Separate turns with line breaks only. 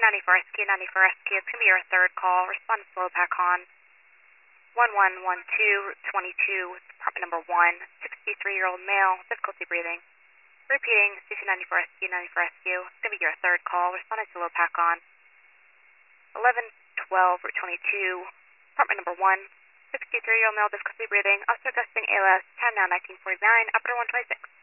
1094 SQ, 94 SQ. It's going to be your third call. Respond to slow pack on 1112, Route 22, apartment number 1, 63-year-old male, difficulty breathing. Repeating, station 94 SQ, 94 SQ. It's going to be your third call. Responding to low pack on 1112, Route 22, apartment number 1, 63-year-old male, difficulty breathing. Officer gusting ALS, time now 1949, operator 126.